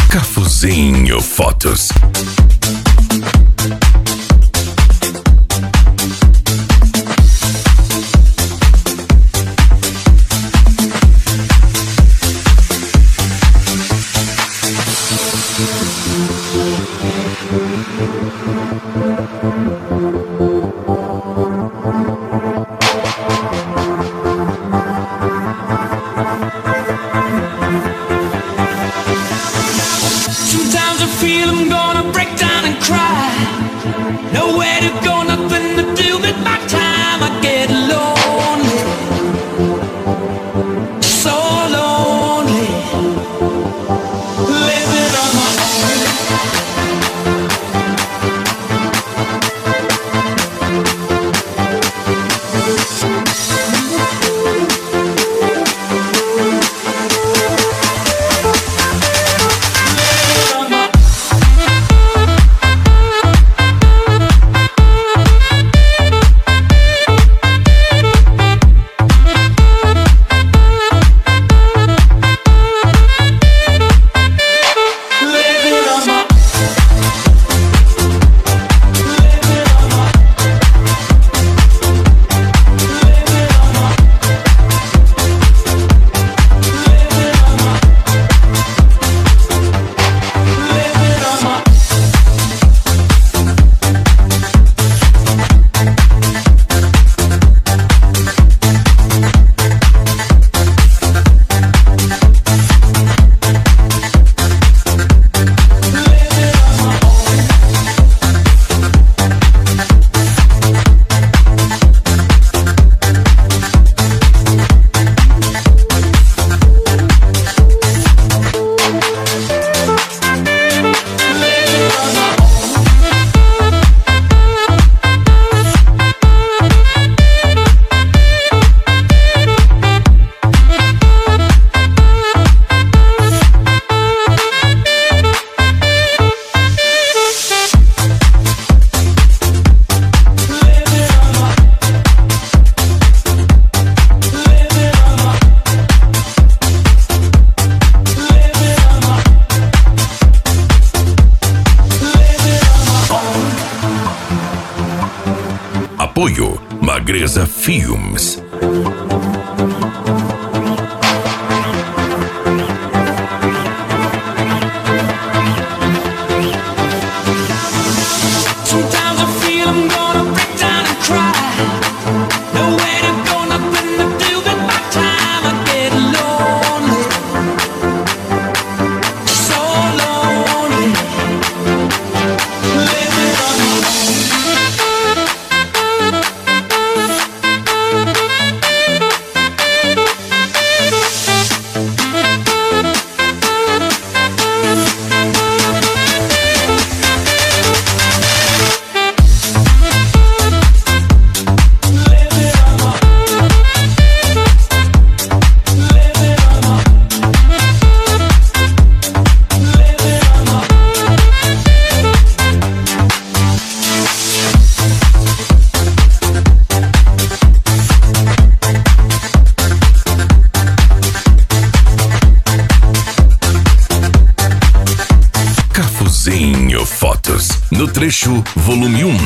Cafuzinho Fotos. Sometimes I feel I'm gonna break down and cry. Nowhere to go, nothing to do, but by time I get lonely, so lonely, living on my Apoio Magreza Filmes. Sometimes I feel I'm gonna break down and cry. Nowhere to go, nothing to do, but by time I get lonely, so lonely, living on my Cafuzinho Fotos, no trecho volume 1.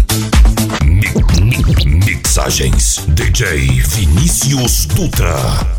Mixagens DJ Vinícius Dutra.